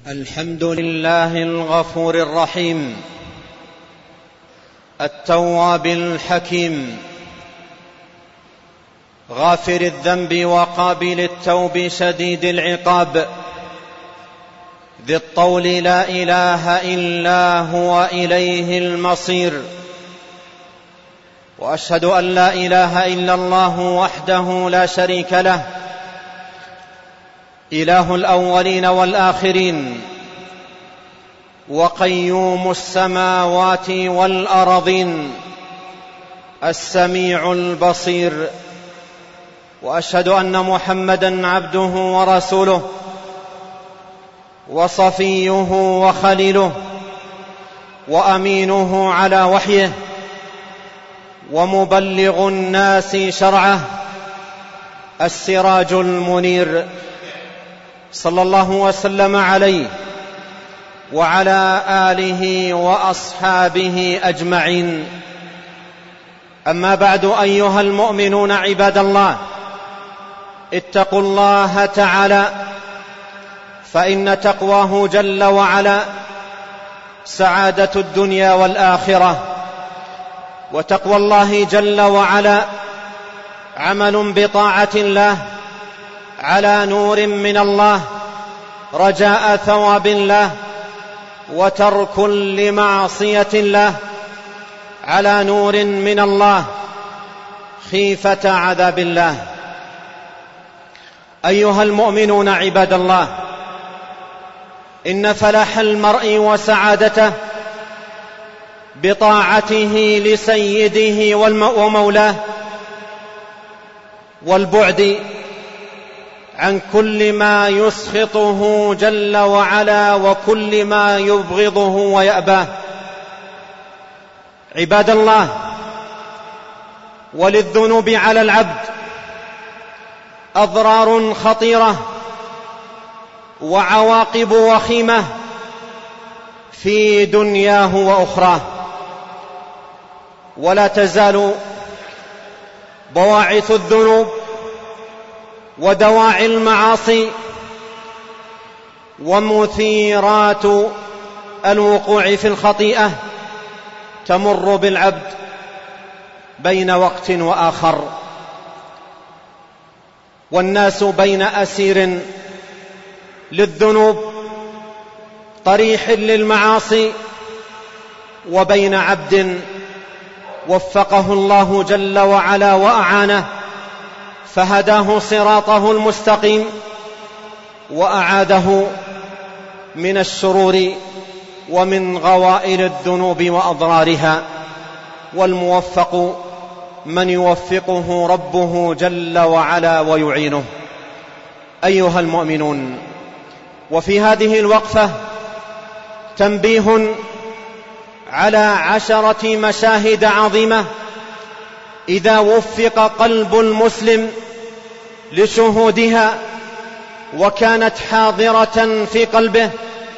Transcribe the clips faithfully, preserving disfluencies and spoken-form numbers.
الحمد لله الغفور الرحيم التواب الحكيم غافر الذنب وقابل التوب شديد العقاب ذي الطول لا إله إلا هو إليه المصير. وأشهد أن لا إله إلا الله وحده لا شريك له إله الأولين والآخرين وقيوم السماوات والأرضين السميع البصير. وأشهد أن محمدًا عبده ورسوله وصفيه وخليله وأمينه على وحيه ومبلغ الناس شرعه السراج المنير، صلى الله وسلم عليه وعلى آله وأصحابه أجمعين. أما بعد، أيها المؤمنون عباد الله، اتقوا الله تعالى، فإن تقواه جل وعلا سعادة الدنيا والآخرة. وتقوى الله جل وعلا عمل بطاعة الله على نور من الله رجاء ثواب الله، وترك لمعصية الله على نور من الله خيفة عذاب الله. أيها المؤمنون عباد الله، إن فلاح المرء وسعادته بطاعته لسيده ومولاه، والبعد عن كل ما يسخطه جل وعلا وكل ما يبغضه ويأباه. عباد الله، وللذنوب على العبد أضرار خطيرة وعواقب وخيمة في دنياه وأخراه، ولا تزال بواعث الذنوب ودواعي المعاصي ومثيرات الوقوع في الخطيئة تمر بالعبد بين وقت وآخر، والناس بين أسير للذنوب طريح للمعاصي، وبين عبد وفقه الله جل وعلا وأعانه فهداه صراطه المستقيم وأعاده من الشرور ومن غوائل الذنوب وأضرارها. والموفق من يوفقه ربه جل وعلا ويعينه. أيها المؤمنون، وفي هذه الوقفة تنبيه على عشرة مشاهد عظيمة إذا وفق قلب المسلم لشهودها وكانت حاضرة في قلبه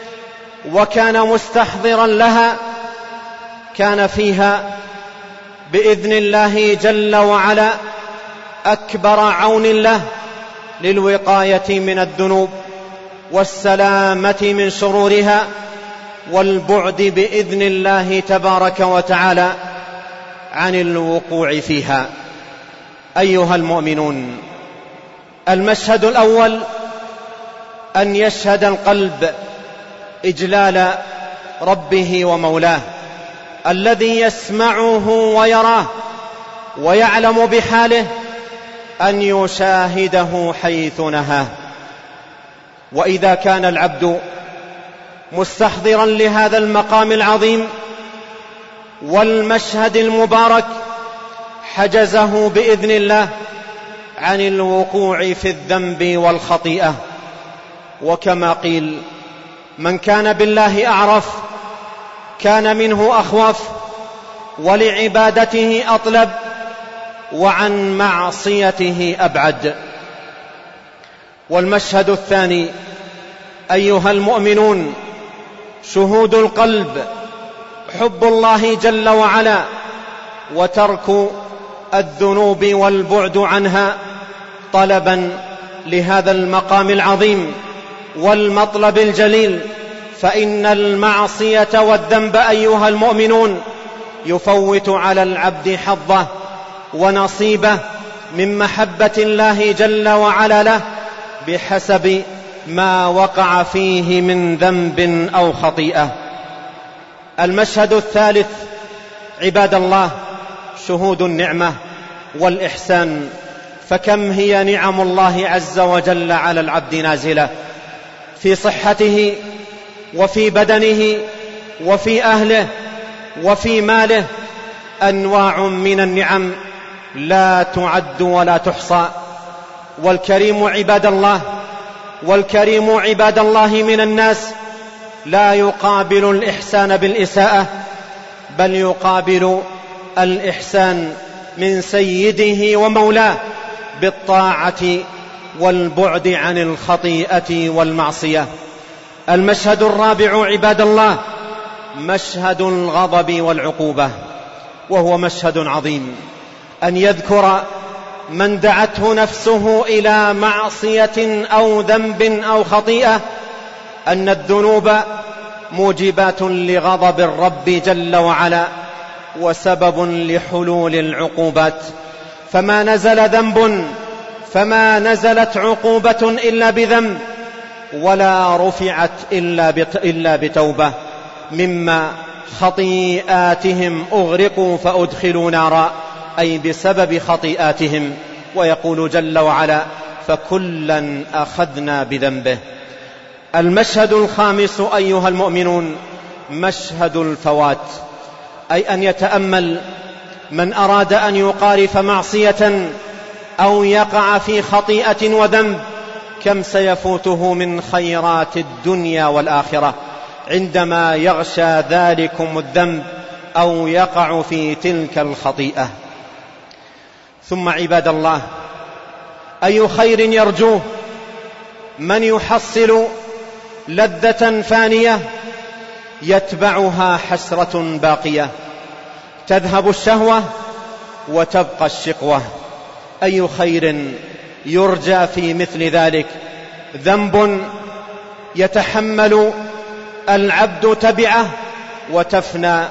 وكان مستحضرا لها، كان فيها بإذن الله جل وعلا أكبر عون له للوقاية من الذنوب والسلامة من شرورها والبعد بإذن الله تبارك وتعالى عن الوقوع فيها. أيها المؤمنون، المشهد الأول أن يشهد القلب إجلال ربه ومولاه الذي يسمعه ويراه ويعلم بحاله، أن يشاهده حيث نهاه. وإذا كان العبد مستحضرا لهذا المقام العظيم والمشهد المبارك، حجزه بإذن الله عن الوقوع في الذنب والخطيئة. وكما قيل: من كان بالله أعرف كان منه أخوف، ولعبادته أطلب، وعن معصيته أبعد. والمشهد الثاني أيها المؤمنون شهود القلب، حب الله جل وعلا وترك الذنوب والبعد عنها طلبا لهذا المقام العظيم والمطلب الجليل فإن المعصية والذنب أيها المؤمنون يفوت على العبد حظه ونصيبه من محبة الله جل وعلا له بحسب ما وقع فيه من ذنب أو خطيئة. المشهد الثالث عباد الله شهود النعمة والإحسان، فكم هي نعم الله عز وجل على العبد نازلة في صحته وفي بدنه وفي أهله وفي ماله، أنواع من النعم لا تعد ولا تحصى. والكريم عباد الله والكريم عباد الله من الناس لا يقابل الإحسان بالإساءة، بل يقابل الإحسان من سيده ومولاه بالطاعة والبعد عن الخطيئة والمعصية. المشهد الرابع عباد الله مشهد الغضب والعقوبة، وهو مشهد عظيم، أن يذكر من دعته نفسه إلى معصية أو ذنب أو خطيئة أن الذنوب موجبات لغضب الرب جل وعلا وسبب لحلول العقوبات، فما نزل ذنب فما نزلت عقوبة إلا بذنب، ولا رفعت إلا بتوبة. مما خطيئاتهم أغرقوا فأدخلوا نارا، أي بسبب خطيئاتهم. ويقول جل وعلا فكلا أخذنا بذنبه. المشهد الخامس أيها المؤمنون مشهد الفوات، أي أن يتأمل من أراد أن يقارف معصية أو يقع في خطيئة وذنب كم سيفوته من خيرات الدنيا والآخرة عندما يغشى ذلكم الذنب أو يقع في تلك الخطيئة. ثم عباد الله أي خير يرجوه من يحصل لذة فانية يتبعها حسرة باقية، تذهب الشهوة وتبقى الشقوة. أي خير يرجى في مثل ذلك؟ ذنب يتحمل العبد تبعه وتفنى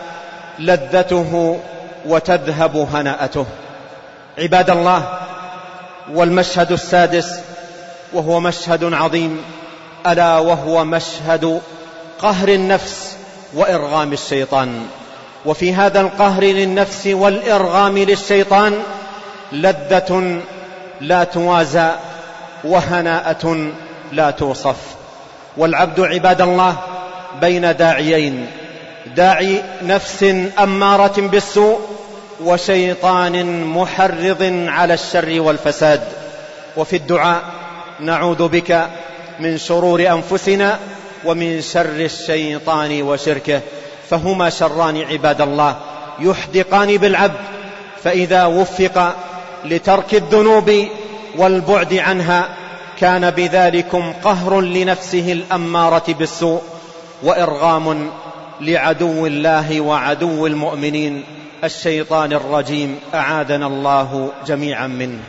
لذته وتذهب هناءته. عباد الله، والمشهد السادس وهو مشهد عظيم، ألا وهو مشهد قهر النفس وإرغام الشيطان. وفي هذا القهر للنفس والإرغام للشيطان لذة لا توازى وهناءة لا توصف. والعبد عباد الله بين داعيين، داعي نفس أمارة بالسوء وشيطان محرض على الشر والفساد. وفي الدعاء نعوذ بك من شرور أنفسنا ومن شر الشيطان وشركه، فهما شران عباد الله يحدقان بالعبد، فإذا وفق لترك الذنوب والبعد عنها كان بذلكم قهر لنفسه الأمارة بالسوء وإرغام لعدو الله وعدو المؤمنين الشيطان الرجيم، أعاذنا الله جميعا منه.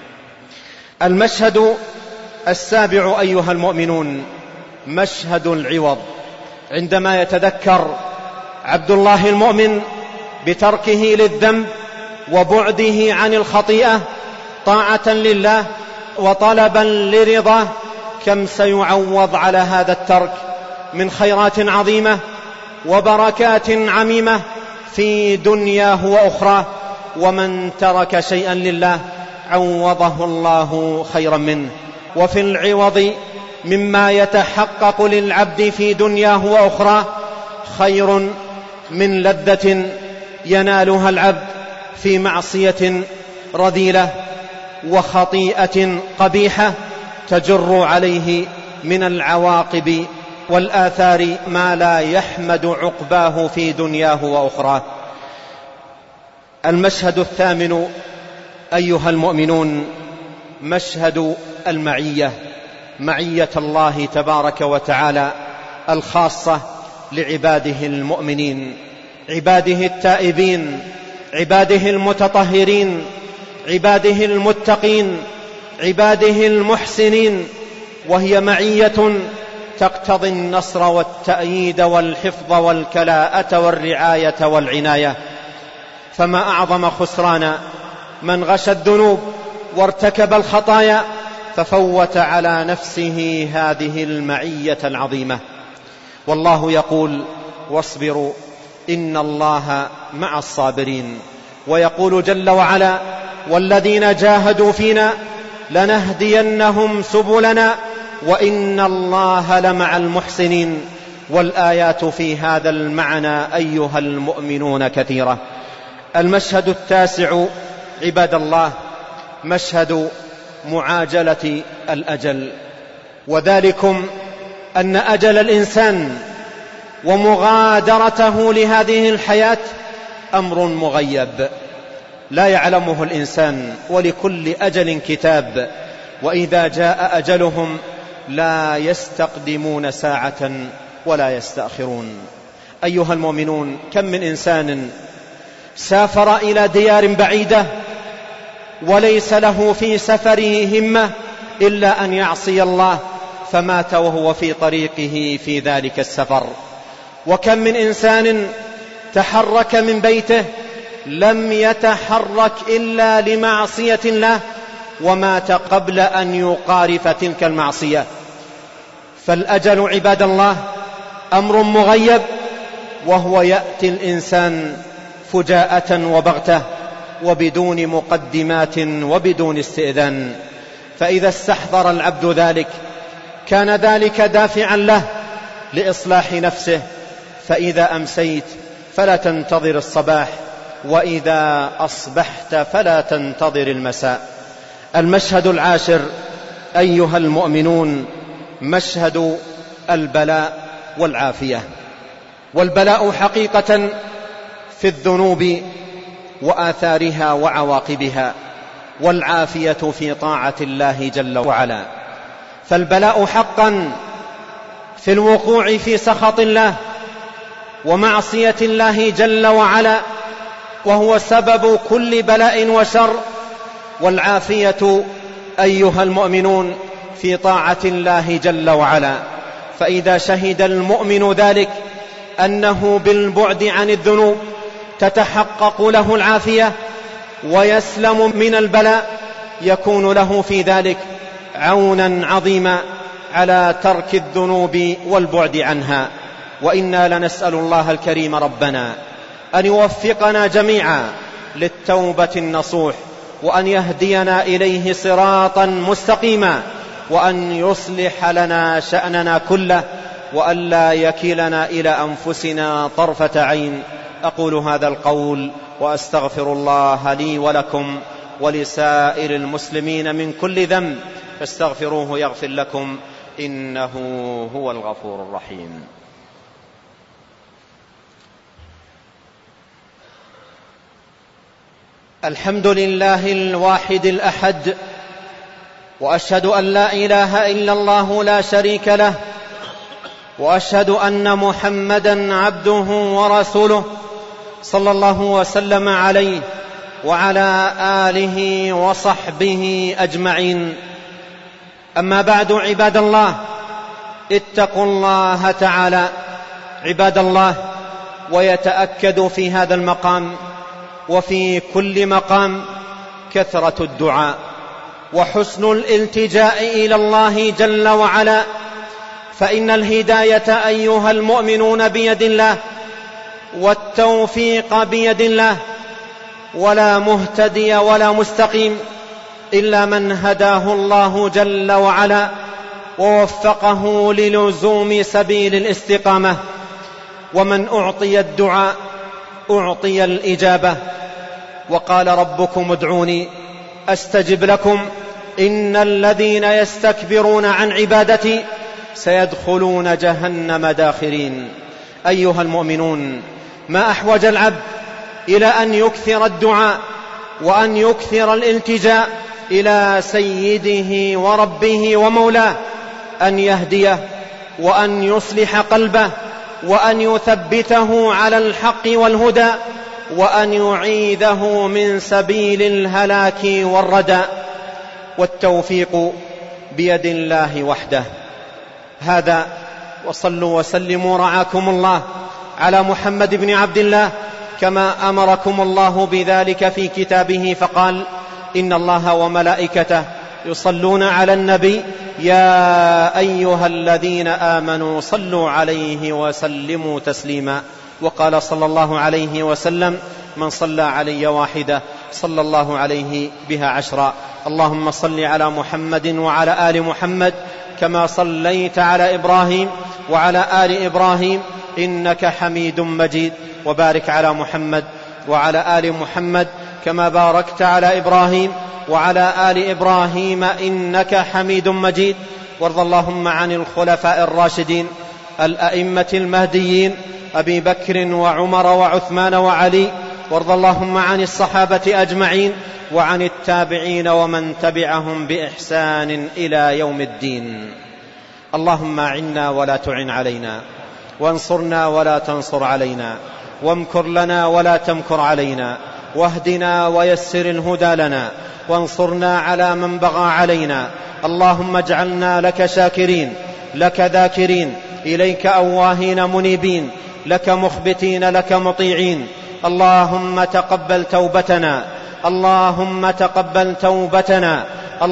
المشهد السابع أيها المؤمنون مشهد العوض، عندما يتذكر عبد الله المؤمن بتركه للذنب وبعده عن الخطيئة طاعة لله وطلبا لرضاه كم سيعوض على هذا الترك من خيرات عظيمة وبركات عميمة في دنياه وأخرى. ومن ترك شيئا لله عوضه الله خيرا منه. وفي العوض مما يتحقق للعبد في دنياه وأخرى خير من لذة ينالها العبد في معصية رذيلة وخطيئة قبيحة تجر عليه من العواقب والآثار ما لا يحمد عقباه في دنياه وأخراه. المشهد الثامن أيها المؤمنون مشهد المعية، معية الله تبارك وتعالى الخاصة لعباده المؤمنين، عباده التائبين، عباده المتطهرين، عباده المتقين، عباده المحسنين. وهي معية تقتضي النصر والتأييد والحفظ والكلاءة والرعاية والعناية. فما أعظم خسران من غش الذنوب وارتكب الخطايا ففوت على نفسه هذه المعية العظيمة. والله يقول: واصبروا إن الله مع الصابرين. ويقول جل وعلا: والذين جاهدوا فينا لنهدينهم سبلنا وإن الله لمع المحسنين. والآيات في هذا المعنى أيها المؤمنون كثيرة. المشهد التاسع عباد الله مشهد معاجلة الأجل، وذلكم أن أجل الإنسان ومغادرته لهذه الحياة أمر مغيب لا يعلمه الإنسان، ولكل أجل كتاب، وإذا جاء أجلهم لا يستقدمون ساعة ولا يستأخرون. أيها المؤمنون، كم من إنسان سافر إلى ديار بعيدة وليس له في سفره همة إلا أن يعصي الله فمات وهو في طريقه في ذلك السفر. وكم من إنسان تحرك من بيته لم يتحرك إلا لمعصية الله ومات قبل أن يقارف تلك المعصية. فالأجل عباد الله أمر مغيب، وهو يأتي الإنسان فجاءة وبغتة وبدون مقدمات وبدون استئذان. فإذا استحضر العبد ذلك كان ذلك دافعا له لإصلاح نفسه، فإذا أمسيت فلا تنتظر الصباح، وإذا أصبحت فلا تنتظر المساء. المشهد العاشر أيها المؤمنون مشهد البلاء والعافية. والبلاء حقيقة في الذنوب وآثارها وعواقبها، والعافية في طاعة الله جل وعلا. فالبلاء حقا في الوقوع في سخط الله ومعصية الله جل وعلا، وهو سبب كل بلاء وشر. والعافية أيها المؤمنون في طاعة الله جل وعلا. فإذا شهد المؤمن ذلك أنه بالبعد عن الذنوب تتحقق له العافية ويسلم من البلاء، يكون له في ذلك عونا عظيما على ترك الذنوب والبعد عنها. وإنا لنسأل الله الكريم ربنا أن يوفقنا جميعا للتوبة النصوح، وأن يهدينا إليه صراطا مستقيما، وأن يصلح لنا شأننا كله، وأن لا يكلنا إلى أنفسنا طرفة عين. أقول هذا القول وأستغفر الله لي ولكم ولسائر المسلمين من كل ذنب، فاستغفروه يغفر لكم، إنه هو الغفور الرحيم. الحمد لله الواحد الأحد، وأشهد أن لا إله إلا الله لا شريك له، وأشهد أن محمدا عبده ورسوله صلى الله وسلم عليه وعلى آله وصحبه أجمعين. أما بعد، عباد الله، اتقوا الله تعالى عباد الله. ويتأكد في هذا المقام وفي كل مقام كثرة الدعاء وحسن الالتجاء إلى الله جل وعلا، فإن الهداية أيها المؤمنون بيد الله، والتوفيق بيد الله، ولا مهتدي ولا مستقيم إلا من هداه الله جل وعلا ووفقه للزوم سبيل الاستقامة. ومن أعطي الدعاء أعطي الإجابة. وقال ربكم ادعوني أستجب لكم إن الذين يستكبرون عن عبادتي سيدخلون جهنم داخرين. أيها المؤمنون، ما أحوج العبد إلى أن يكثر الدعاء وأن يكثر الالتجاء إلى سيده وربه ومولاه، أن يهديه وأن يصلح قلبه وأن يثبته على الحق والهدى، وأن يعيذه من سبيل الهلاك والردى. والتوفيق بيد الله وحده. هذا وصلوا وسلموا رعاكم الله على محمد بن عبد الله كما أمركم الله بذلك في كتابه، فقال: إن الله وملائكته يصلون على النبي يا أيها الذين آمنوا صلوا عليه وسلموا تسليما. وقال صلى الله عليه وسلم: من صلى علي واحدة صلى الله عليه بها عشرا. اللهم صل على محمد وعلى آل محمد كما صليت على إبراهيم وعلى آل إبراهيم إنك حميد مجيد، وبارك على محمد وعلى آل محمد كما باركت على إبراهيم وعلى آل إبراهيم إنك حميد مجيد. وارض اللهم عن الخلفاء الراشدين الأئمة المهديين أبي بكر وعمر وعثمان وعلي، وارض اللهم عن الصحابة أجمعين وعن التابعين ومن تبعهم بإحسان إلى يوم الدين. اللهم أعنا ولا تعن علينا، وانصرنا ولا تنصر علينا، وامكر لنا ولا تمكر علينا، واهدنا ويسر الهدى لنا، وانصرنا على من بغى علينا. اللهم اجعلنا لك شاكرين، لك ذاكرين، إليك أواهين منيبين، لك مخبتين، لك مطيعين. اللهم تقبل توبتنا، اللهم تقبل توبتنا،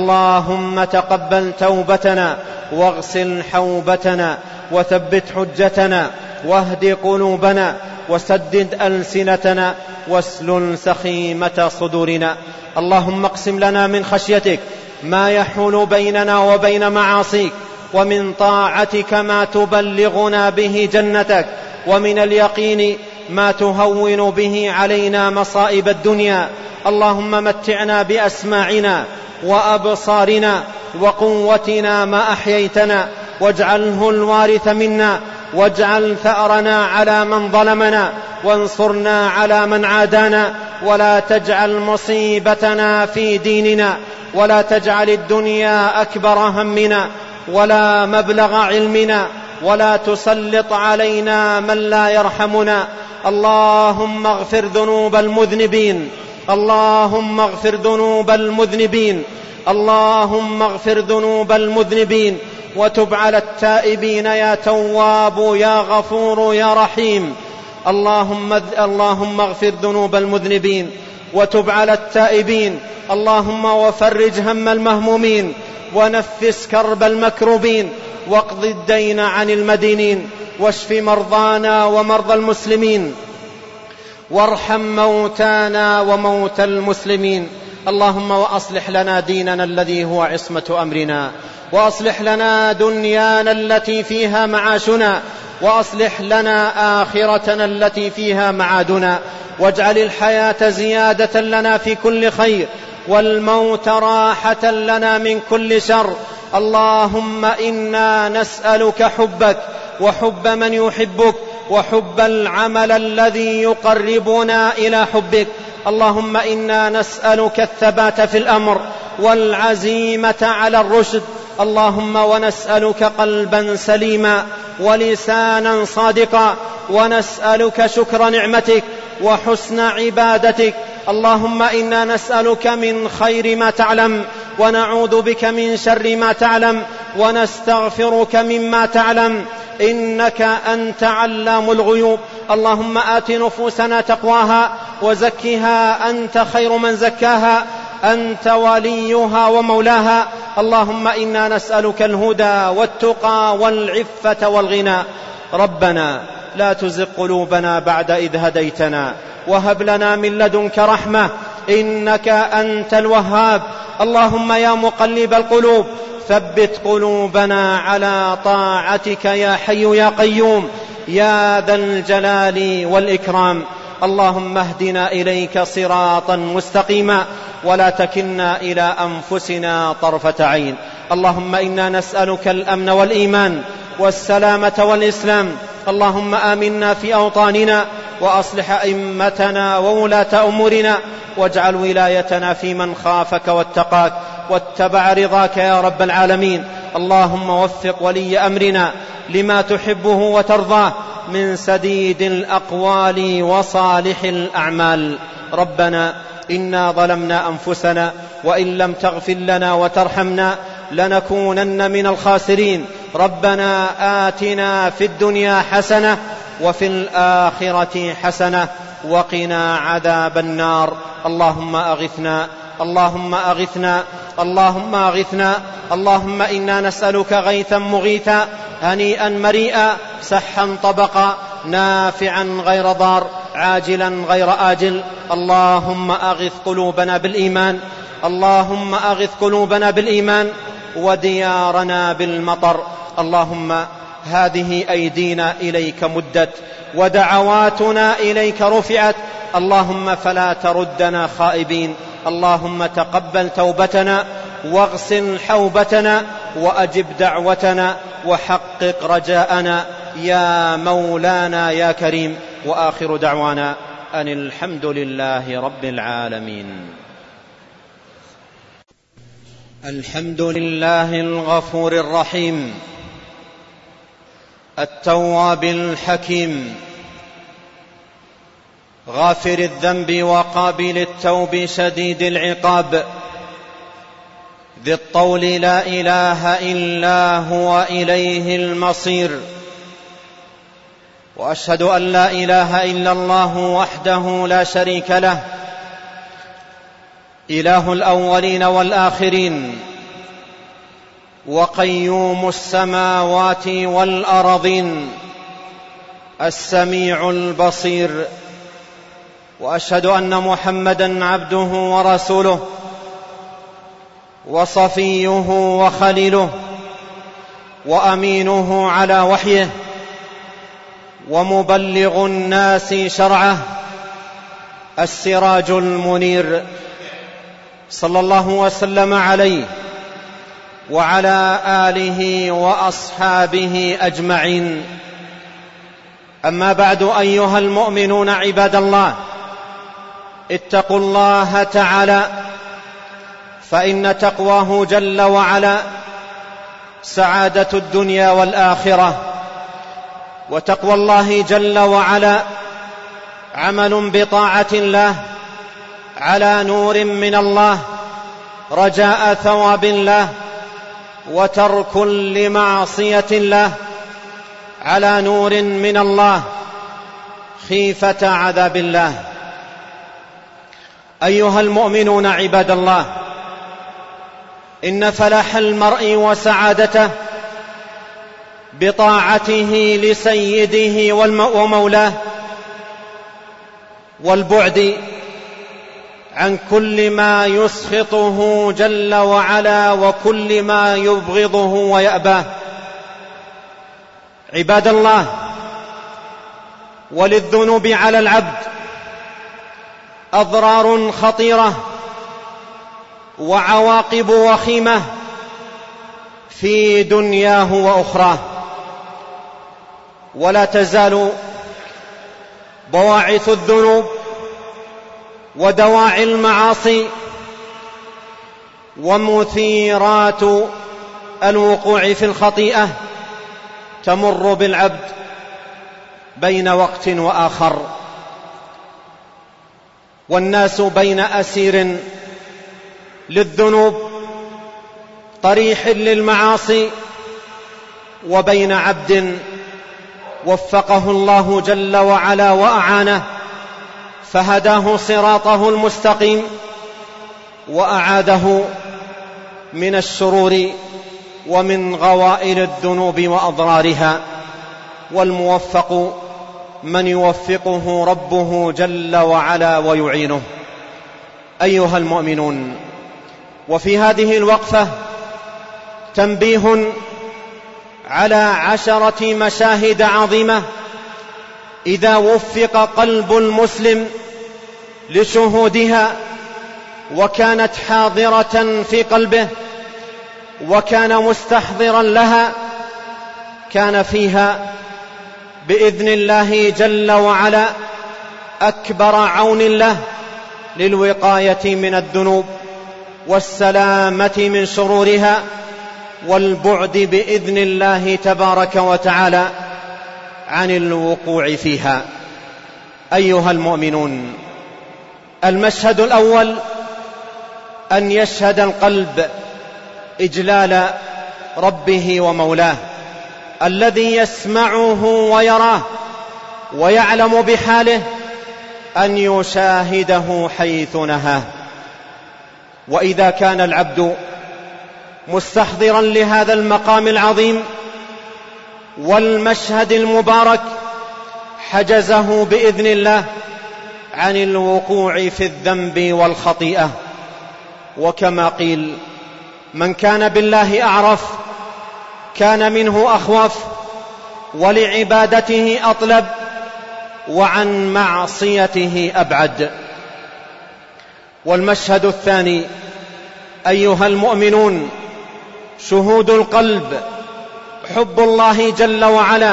اللهم تقبل توبتنا، واغسل حوبتنا، وثبت حجتنا، واهد قلوبنا، وسدد ألسنتنا، واسلل سخيمة صدورنا. اللهم اقسم لنا من خشيتك ما يحول بيننا وبين معاصيك، ومن طاعتك ما تبلغنا به جنتك، ومن اليقين ما تهون به علينا مصائب الدنيا. اللهم متعنا بأسماعنا وأبصارنا وقوتنا ما أحييتنا، واجعله الوارث منا، واجعل ثأرنا على من ظلمنا، وانصرنا على من عادانا، ولا تجعل مصيبتنا في ديننا، ولا تجعل الدنيا أكبر همنا ولا مبلغ علمنا، ولا تسلط علينا من لا يرحمنا. اللهم اغفر ذنوب المذنبين، اللهم اغفر ذنوب المذنبين، اللهم اغفر ذنوب المذنبين، وتب على التائبين يا تواب يا غفور يا رحيم. اللهم اللهم اغفر ذنوب المذنبين، وتب على التائبين. اللهم وفرج هم المهمومين، ونفس كرب المكروبين، واقض الدين عن المدينين، واشف مرضانا ومرضى المسلمين، وارحم موتانا وموتى المسلمين. اللهم وأصلح لنا ديننا الذي هو عصمة أمرنا، وأصلح لنا دنيانا التي فيها معاشنا، وأصلح لنا آخرتنا التي فيها معادنا، واجعل الحياة زيادة لنا في كل خير، والموت راحة لنا من كل شر. اللهم إنا نسألك حبك وحب من يحبك، وحب العمل الذي يقربنا إلى حبك. اللهم إنا نسألك الثبات في الأمر والعزيمة على الرشد. اللهم ونسألك قلبا سليما ولسانا صادقا، ونسألك شكر نعمتك وحسن عبادتك. اللهم إنا نسألك من خير ما تعلم، ونعوذ بك من شر ما تعلم، ونستغفرك مما تعلم، إنك أنت علام الغيوب. اللهم آت نفوسنا تقواها، وزكها أنت خير من زكاها، أنت وليها ومولاها. اللهم إنا نسألك الهدى والتقى والعفة والغنى. ربنا لا تزغ قلوبنا بعد إذ هديتنا، وهب لنا من لدنك رحمة إنك أنت الوهاب. اللهم يا مقلب القلوب ثبت قلوبنا على طاعتك يا حي يا قيوم يا ذا الجلال والإكرام. اللهم اهدنا إليك صراطا مستقيما، ولا تكلنا إلى أنفسنا طرفة عين. اللهم إنا نسألك الأمن والإيمان والسلامة والإسلام. اللهم آمنا في أوطاننا، وأصلح أئمتنا وولاة أمورنا، واجعل ولايتنا في من خافك واتقاك واتبع رضاك يا رب العالمين. اللهم وفق ولي أمرنا لما تحبه وترضاه من سديد الأقوال وصالح الأعمال. ربنا إنا ظلمنا أنفسنا، وإن لم تغفر لنا وترحمنا لنكونن من الخاسرين. ربنا آتنا في الدنيا حسنة وفي الآخرة حسنة وقنا عذاب النار. اللهم أغثنا اللهم أغثنا اللهم أغثنا اللهم إنا نسألك غيثا مغيثا هنيئا مريئا سحا طبقا نافعا غير ضار عاجلا غير آجل. اللهم أغث قلوبنا بالإيمان اللهم أغث قلوبنا بالإيمان وديارنا بالمطر. اللهم هذه أيدينا إليك مدت ودعواتنا إليك رفعت، اللهم فلا تردنا خائبين. اللهم تقبل توبتنا واغسل حوبتنا وأجب دعوتنا وحقق رجاءنا يا مولانا يا كريم. وآخر دعوانا أن الحمد لله رب العالمين. الحمد لله الغفور الرحيم التواب الحكيم غافر الذنب وقابل التوب شديد العقاب ذي الطول لا إله إلا هو إليه المصير. وأشهد أن لا إله إلا الله وحده لا شريك له إله الأولين والآخرين وقيوم السماوات والأرضين السميع البصير. وأشهد أن محمدًا عبده ورسوله وصفيه وخليله وأمينه على وحيه ومبلغ الناس شرعه السراج المنير، صلى الله وسلم عليه وعلى آله وأصحابه أجمعين. أما بعد، أيها المؤمنون عباد الله، اتقوا الله تعالى، فإن تقواه جل وعلا سعادة الدنيا والآخرة. وتقوى الله جل وعلا عمل بطاعة الله على نور من الله رجاء ثواب الله، وترك لمعصية الله على نور من الله خيفة عذاب الله. أيها المؤمنون عباد الله، إن فلاح المرء وسعادته بطاعته لسيده ومولاه، والبعد عن كل ما يسخطه جل وعلا وكل ما يبغضه ويأباه. عباد الله، وللذنوب على العبد أضرار خطيرة وعواقب وخيمة في دنياه وأخراه، ولا تزال بواعث الذنوب ودواعي المعاصي ومثيرات الوقوع في الخطيئة تمر بالعبد بين وقت وآخر، والناس بين أسير للذنوب طريح للمعاصي، وبين عبد وفقه الله جل وعلا وأعانه فهداه صراطه المستقيم وأعاده من الشرور ومن غوائل الذنوب وأضرارها. والموفق من يوفقه ربه جل وعلا ويعينه. أيها المؤمنون، وفي هذه الوقفة تنبيه على عشرة مشاهد عظيمة إذا وفق قلب المسلم لشهودها وكانت حاضرة في قلبه وكان مستحضرا لها، كان فيها بإذن الله جل وعلا أكبر عون له للوقاية من الذنوب والسلامة من شرورها والبعد بإذن الله تبارك وتعالى عن الوقوع فيها. أيها المؤمنون، المشهد الأول أن يشهد القلب إجلال ربه ومولاه الذي يسمعه ويراه ويعلم بحاله أن يشاهده حيث نهاه. وإذا كان العبد مستحضرا لهذا المقام العظيم والمشهد المبارك حجزه بإذن الله عن الوقوع في الذنب والخطيئة. وكما قيل: من كان بالله أعرف كان منه أخوف، ولعبادته أطلب، وعن معصيته أبعد. والمشهد الثاني أيها المؤمنون شهود القلب، حب الله جل وعلا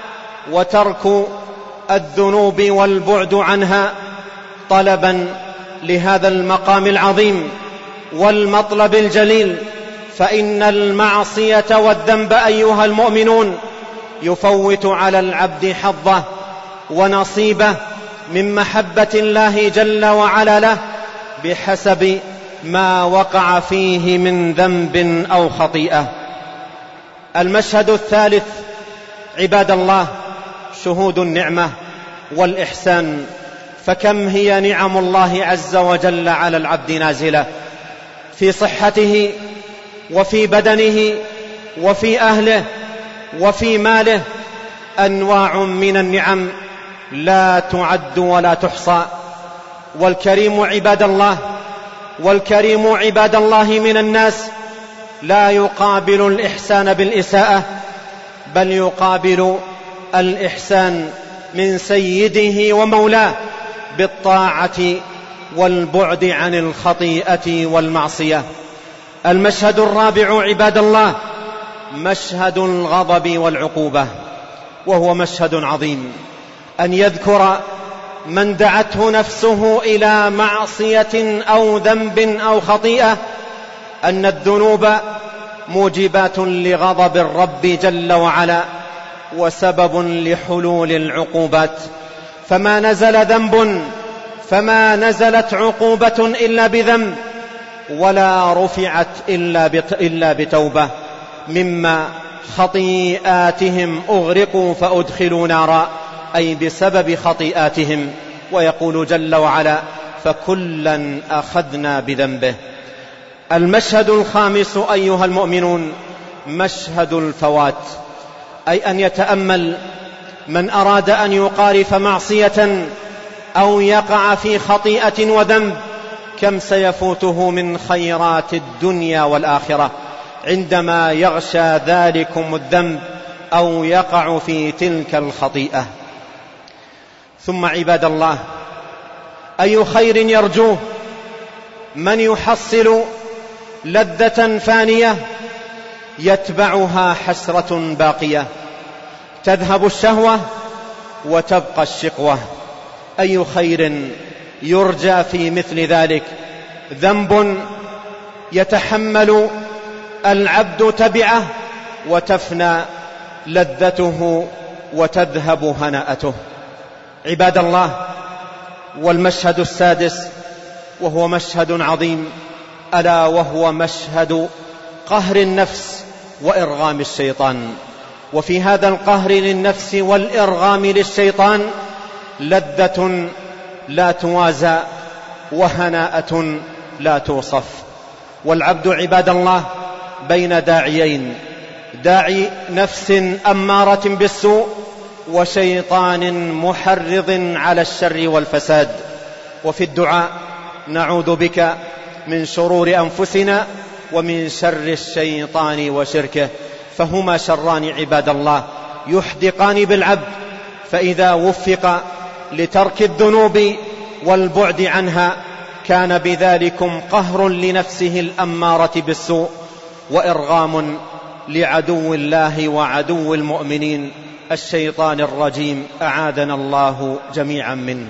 وترك الذنوب والبعد عنها طلبا لهذا المقام العظيم والمطلب الجليل. فإن المعصية والذنب أيها المؤمنون يفوت على العبد حظه ونصيبه من محبة الله جل وعلا له بحسب ما وقع فيه من ذنب أو خطيئة. المشهد الثالث عباد الله شهود النعمة والإحسان، فكم هي نعم الله عز وجل على العبد نازلة في صحته وفي بدنه وفي أهله وفي ماله، أنواع من النعم لا تعد ولا تحصى. والكريم عباد الله والكريم عباد الله من الناس لا يقابل الإحسان بالإساءة، بل يقابل الإحسان من سيده ومولاه بالطاعة والبعد عن الخطيئة والمعصية. المشهد الرابع عباد الله مشهد الغضب والعقوبة، وهو مشهد عظيم. أن يذكر من دعته نفسه إلى معصية أو ذنب أو خطيئة أن الذنوب موجبات لغضب الرب جل وعلا وسبب لحلول العقوبات، فما نزل ذنب فما نزلت عقوبة إلا بذنب، ولا رفعت إلا بتوبة. مما خطيئاتهم أغرقوا فأدخلوا نارا، أي بسبب خطيئاتهم. ويقول جل وعلا: فكلا أخذنا بذنبه. المشهد الخامس أيها المؤمنون مشهد الفوات، أي أن يتأمل من أراد أن يقارف معصية أو يقع في خطيئة وذنب كم سيفوته من خيرات الدنيا والآخرة عندما يغشى ذلكم الذنب أو يقع في تلك الخطيئة. ثم عباد الله أي خير يرجوه من يحصل لذة فانية يتبعها حسرة باقية، تذهب الشهوة وتبقى الشقوة. أي خير يرجى في مثل ذلك؟ ذنب يتحمل العبد تبعه وتفنى لذته وتذهب هناءته. عباد الله، والمشهد السادس وهو مشهد عظيم، ألا وهو مشهد قهر النفس وإرغام الشيطان. وفي هذا القهر للنفس والإرغام للشيطان لذة لا توازى وهناءة لا توصف. والعبد عباد الله بين داعيين: داعي نفس أمارة بالسوء وشيطان محرض على الشر والفساد. وفي الدعاء نعوذ بك من شرور أنفسنا ومن شر الشيطان وشركه، فهما شران عباد الله يحدقان بالعبد، فإذا وفق لترك الذنوب والبعد عنها كان بذلكم قهر لنفسه الأمارة بالسوء وإرغام لعدو الله وعدو المؤمنين الشيطان الرجيم، أعاذنا الله جميعا منه.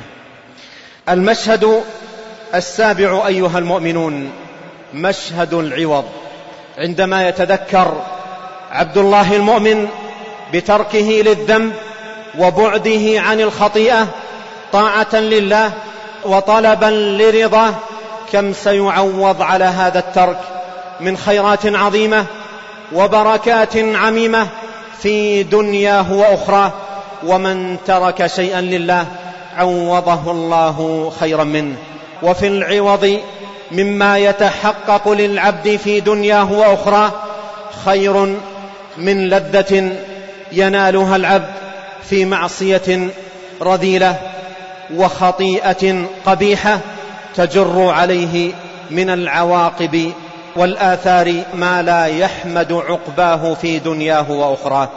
المشهد السابع أيها المؤمنون مشهد العوض، عندما يتذكر عبد الله المؤمن بتركه للذنب وبعده عن الخطيئة طاعة لله وطلبا لرضاه، كم سيعوض على هذا الترك من خيرات عظيمة وبركات عميمة في دنياه وأخراه، ومن ترك شيئا لله عوضه الله خيرا منه. وفي العوض مما يتحقق للعبد في دنياه وأخراه خير من لذة ينالها العبد في معصية رذيلة وخطيئة قبيحة تجر عليه من العواقب والآثار ما لا يحمد عقباه في دنياه وأخراه.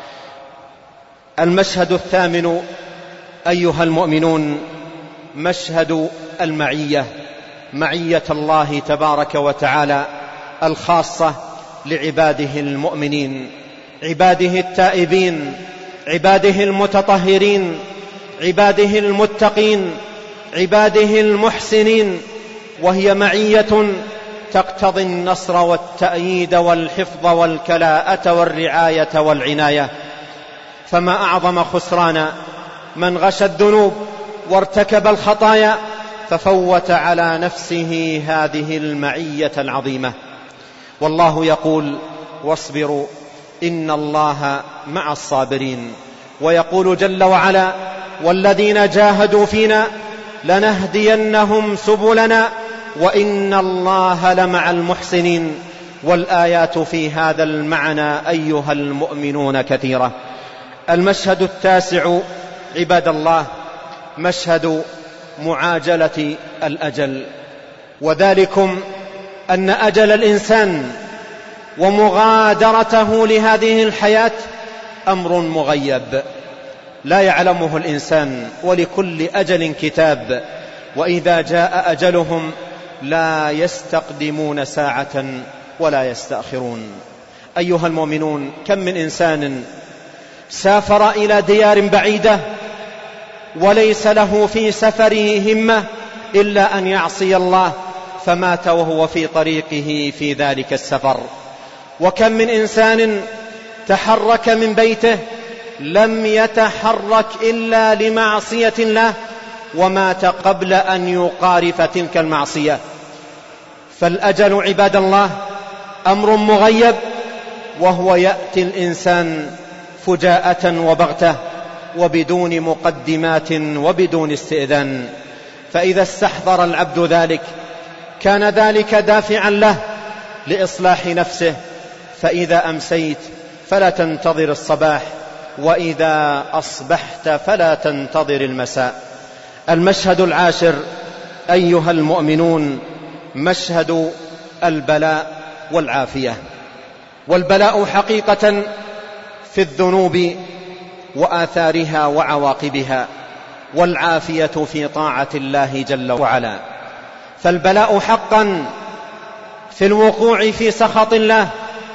المشهد الثامن أيها المؤمنون مشهد المعية، معية الله تبارك وتعالى الخاصة لعباده المؤمنين، عباده التائبين، عباده المتطهرين، عباده المتقين، عباده المحسنين، وهي معية تقتضي النصر والتأييد والحفظ والكلاءة والرعاية والعناية. فما أعظم خسران من غش الذنوب وارتكب الخطايا ففوت على نفسه هذه المعية العظيمة. والله يقول: واصبروا إن الله مع الصابرين. ويقول جل وعلا: والذين جاهدوا فينا لنهدينهم سبلنا وإن الله لمع المحسنين. والآيات في هذا المعنى أيها المؤمنون كثيرة. المشهد التاسع عباد الله مشهد معاجلة الأجل، وذلكم أن أجل الإنسان ومغادرته لهذه الحياة أمر مغيب لا يعلمه الإنسان، ولكل أجل كتاب، وإذا جاء أجلهم لا يستقدمون ساعة ولا يستأخرون. أيها المؤمنون، كم من إنسان سافر إلى ديار بعيدة وليس له في سفره همة إلا أن يعصي الله فمات وهو في طريقه في ذلك السفر. وكم من إنسان تحرك من بيته لم يتحرك إلا لمعصية الله ومات قبل أن يقارف تلك المعصية. فالأجل عباد الله أمر مغيب، وهو يأتي الإنسان فجاءة وبغتة وبدون مقدمات وبدون استئذان. فإذا استحضر العبد ذلك كان ذلك دافعا له لإصلاح نفسه، فإذا أمسيت فلا تنتظر الصباح، وإذا أصبحت فلا تنتظر المساء. المشهد العاشر أيها المؤمنون مشهد البلاء والعافية. والبلاء حقيقة في الذنوب وآثارها وعواقبها، والعافية في طاعة الله جل وعلا. فالبلاء حقا في الوقوع في سخط الله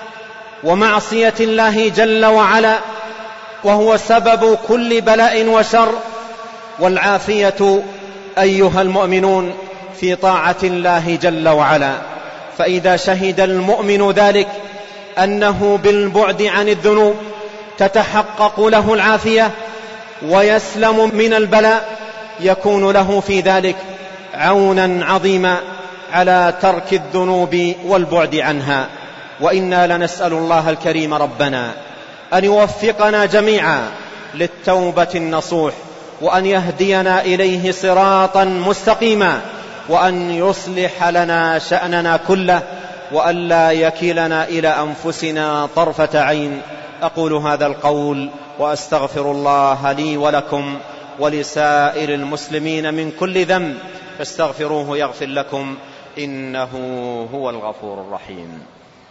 ومعصية الله جل وعلا، وهو سبب كل بلاء وشر. والعافية أيها المؤمنون في طاعة الله جل وعلا. فإذا شهد المؤمن ذلك أنه بالبعد عن الذنوب تتحقق له العافية ويسلم من البلاء، يكون له في ذلك عونا عظيما على ترك الذنوب والبعد عنها. وإنا لنسأل الله الكريم ربنا أن يوفقنا جميعا للتوبة النصوح، وأن يهدينا إليه صراطا مستقيما، وأن يصلح لنا شأننا كله، وأن لا يكلنا إلى أنفسنا طرفة عين. أقول هذا القول وأستغفر الله لي ولكم ولسائر المسلمين من كل ذنب، فاستغفروه يغفر لكم، إنه هو الغفور الرحيم.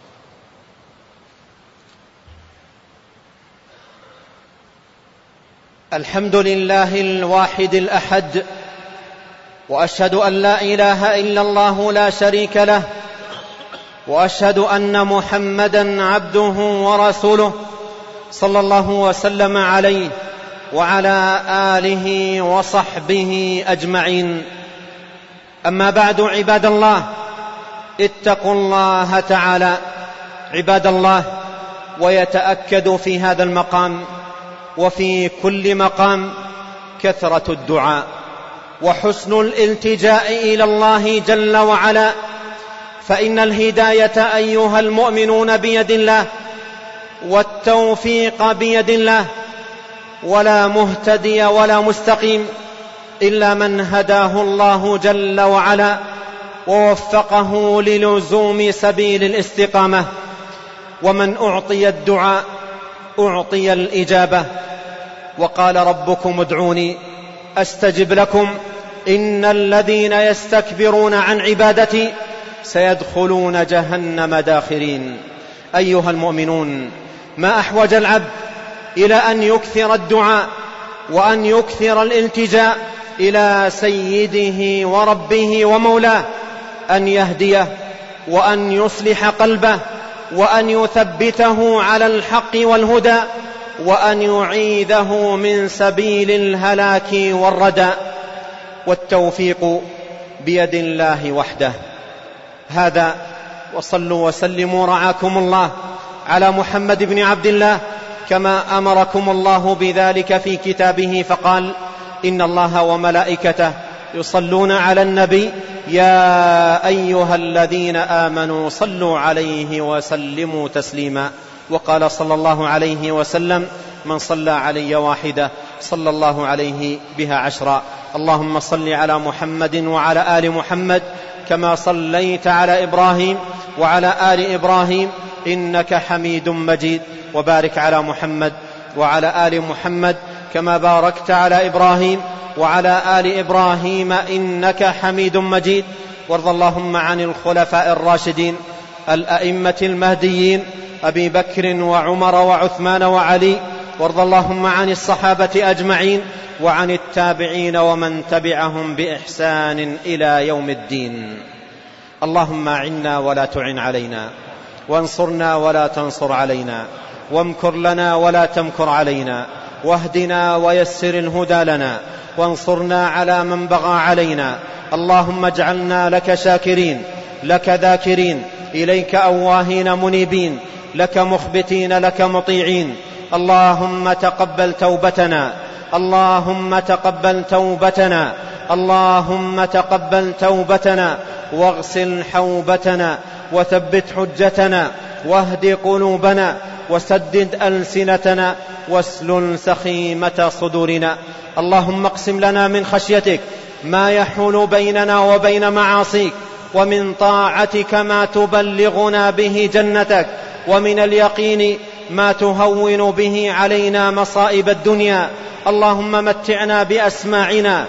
الحمد لله الواحد الأحد، وأشهد أن لا إله إلا الله لا شريك له، وأشهد أن محمدا عبده ورسوله صلى الله وسلم عليه وعلى آله وصحبه أجمعين. أما بعد، عباد الله، اتقوا الله تعالى عباد الله، ويتأكد في هذا المقام وفي كل مقام كثرة الدعاء وحسن الالتجاء إلى الله جل وعلا، فإن الهداية أيها المؤمنون بيد الله، والتوفيق بيد الله، ولا مهتدي ولا مستقيم إلا من هداه الله جل وعلا ووفقه للزوم سبيل الاستقامة. ومن أعطي الدعاء أعطي الإجابة، وقال ربكم ادعوني أستجب لكم إن الذين يستكبرون عن عبادتي سيدخلون جهنم داخرين. أيها المؤمنون، ما أحوج العبد إلى أن يكثر الدعاء وأن يكثر الالتجاء إلى سيده وربه ومولاه، أن يهديه وأن يصلح قلبه وأن يثبته على الحق والهدى وأن يعيذه من سبيل الهلاك والردى. والتوفيق بيد الله وحده. هذا، وصلوا وسلموا رعاكم الله على محمد بن عبد الله كما أمركم الله بذلك في كتابه، فقال: إن الله وملائكته يصلون على النبي يا أيها الذين آمنوا صلوا عليه وسلموا تسليما. وقال صلى الله عليه وسلم: من صلى علي واحدة صلى الله عليه بها عشرا. اللهم صل على محمد وعلى آل محمد كما صليت على إبراهيم وعلى آل إبراهيم إنك حميد مجيد، وبارك على محمد وعلى آل محمد كما باركت على إبراهيم وعلى آل إبراهيم إنك حميد مجيد. وارض اللهم عن الخلفاء الراشدين الأئمة المهديين أبي بكر وعمر وعثمان وعلي، وارض اللهم عن الصحابة أجمعين وعن التابعين ومن تبعهم بإحسان إلى يوم الدين. اللهم أعنا ولا تعن علينا، وانصرنا ولا تنصر علينا، وامكر لنا ولا تمكر علينا، واهدنا ويسر الهدى لنا، وانصرنا على من بغى علينا. اللهم اجعلنا لك شاكرين، لك ذاكرين، إليك أواهين منيبين، لك مخبتين، لك مطيعين. اللهم تقبل توبتنا، اللهم تقبل توبتنا، اللهم تقبل توبتنا، واغسل حوبتنا، وثبت حجتنا، واهد قلوبنا، وسدد ألسنتنا، واسلل سخيمة صدورنا. اللهم اقسم لنا من خشيتك ما يحول بيننا وبين معاصيك، ومن طاعتك ما تبلغنا به جنتك، ومن اليقين ما تهون به علينا مصائب الدنيا. اللهم متعنا بأسماعنا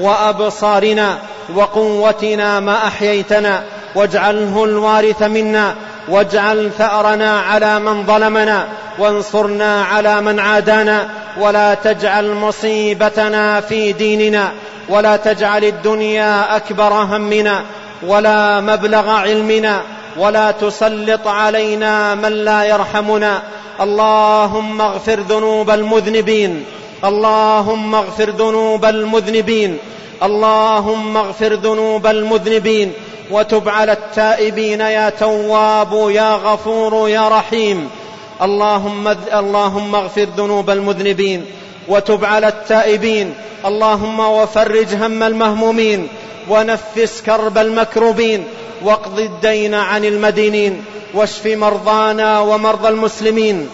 وأبصارنا وقوتنا ما أحييتنا، واجعله الوارث منا، واجعل ثأرنا على من ظلمنا، وانصرنا على من عادانا، ولا تجعل مصيبتنا في ديننا، ولا تجعل الدنيا أكبر همنا ولا مبلغ علمنا، ولا تسلط علينا من لا يرحمنا. اللهم اغفر ذنوب المذنبين، اللهم اغفر ذنوب المذنبين، اللهم اغفر ذنوب المذنبين، وتب على التائبين يا تواب يا غفور يا رحيم. اللهم اللهم اغفر ذنوب المذنبين، وتب على التائبين. اللهم وفرج هم المهمومين، ونفس كرب المكروبين، واقض الدين عن المدينين، واشف مرضانا ومرضى المسلمين،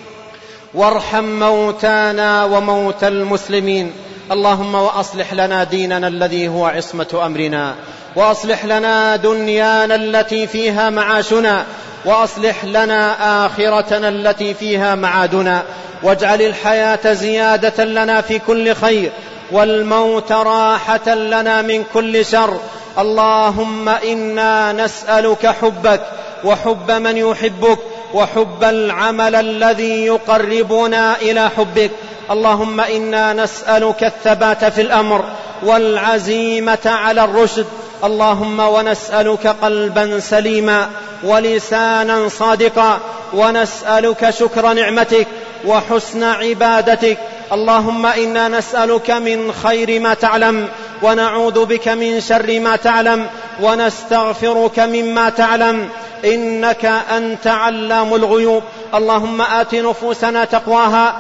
وارحم موتانا وموتى المسلمين. اللهم وأصلح لنا ديننا الذي هو عصمة أمرنا، وأصلح لنا دنيانا التي فيها معاشنا، وأصلح لنا آخرتنا التي فيها معادنا، واجعل الحياة زيادة لنا في كل خير، والموت راحة لنا من كل شر. اللهم إنا نسألك حبك وحب من يحبك، وحب العمل الذي يقربنا إلى حبك. اللهم إنا نسألك الثبات في الأمر والعزيمة على الرشد. اللهم ونسألك قلبا سليما ولسانا صادقا، ونسألك شكر نعمتك وحسن عبادتك. اللهم إنا نسألك من خير ما تعلم، ونعوذ بك من شر ما تعلم، ونستغفرك مما تعلم، إنك أنت علام الغيوب. اللهم آت نفوسنا تقواها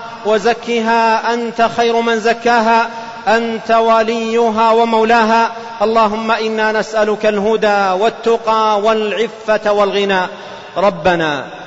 وزكها أنت خير من زكاها، أنت وليها ومولاها. اللهم إنا نسألك الهدى والتقى والعفة والغنى. ربنا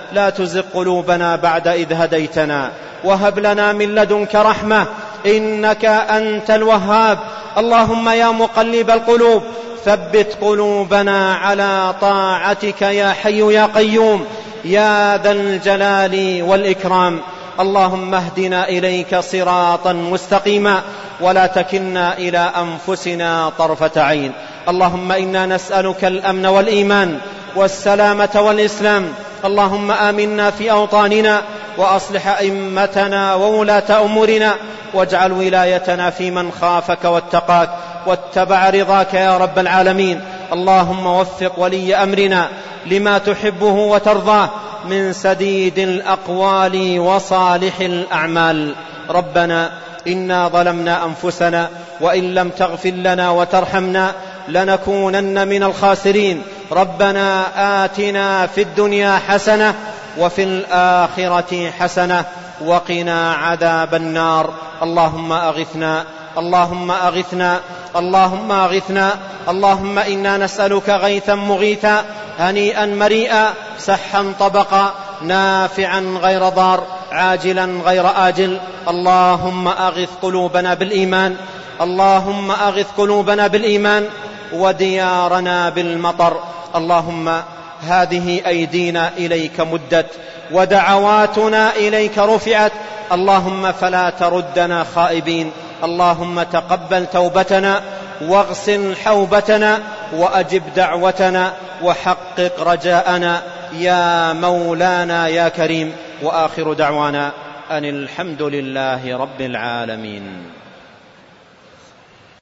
لا تزغ قلوبنا بعد إذ هديتنا وهب لنا من لدنك رحمة إنك أنت الوهاب. اللهم يا مقلب القلوب ثبت قلوبنا على طاعتك يا حي يا قيوم يا ذا الجلال والإكرام. اللهم اهدنا إليك صراطا مستقيما ولا تكلنا إلى أنفسنا طرفة عين. اللهم إنا نسألك الأمن والإيمان والسلامة والإسلام. اللهم آمنا في أوطاننا وأصلح أئمتنا وولاة أمورنا واجعل ولايتنا في من خافك واتقاك واتبع رضاك يا رب العالمين. اللهم وفق ولي أمرنا لما تحبه وترضاه من سديد الأقوال وصالح الأعمال. ربنا إنا ظلمنا أنفسنا وإن لم تغفر لنا وترحمنا لنكونن من الخاسرين. ربنا آتنا في الدنيا حسنة وفي الآخرة حسنة وقنا عذاب النار. اللهم أغثنا اللهم أغثنا اللهم أغثنا. اللهم إنا نسألك غيثا مغيثا هنيئا مريئا سحا طبقا نافعا غير ضار عاجلا غير آجل. اللهم أغث قلوبنا بالإيمان اللهم أغث قلوبنا بالإيمان وديارنا بالمطر. اللهم هذه أيدينا إليك مدت ودعواتنا إليك رفعت. اللهم فلا تردنا خائبين. اللهم تقبل توبتنا واغسل حوبتنا وأجب دعوتنا وحقق رجاءنا يا مولانا يا كريم. وآخر دعوانا أن الحمد لله رب العالمين.